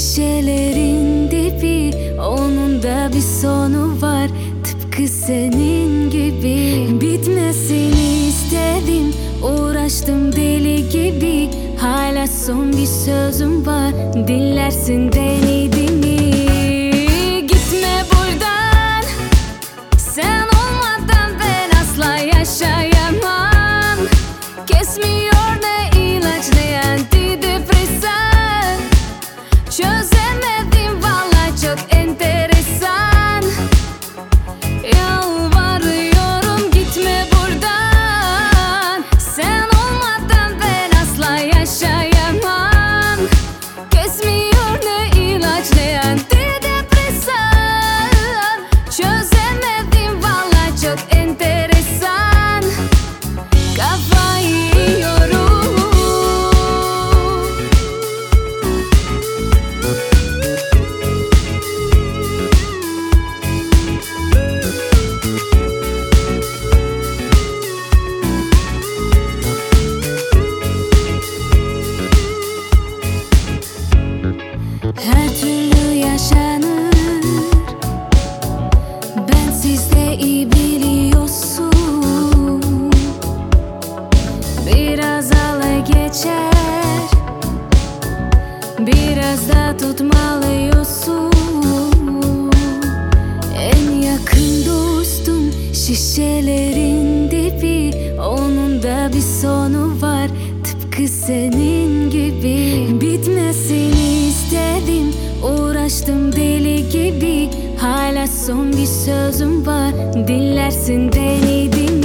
Şişelerin dibi, onun da bir sonu var, tıpkı senin gibi. Bitmesini istedim, uğraştım deli gibi. Hala son bir sözüm var, dinlersin beni mi? Gitme buradan, sen olmadan ben asla yaşayamam. Kesmiyor ne ilaç ne antidepresan. Çözemedim valla, çok enteresan. Yalvarıyorum gitme buradan, sen olmadan ben asla yaşayamam. Kesmiyor ne ilaç ne antidepresan. Çözemedim valla, çok enteresan. Kafayı yiyorum. Her türlü yaşanır, bensiz de iyi biliyorsun. Biraz ala geçer, biraz da tutmalıyorsun. En yakın dostum, şişelerin dibi, onun da bir sonu var, tıpkı senin gibi. Bitmesini istedim, uğraştım deli gibi. Hala son bir sözüm var, dinlersin beni mi?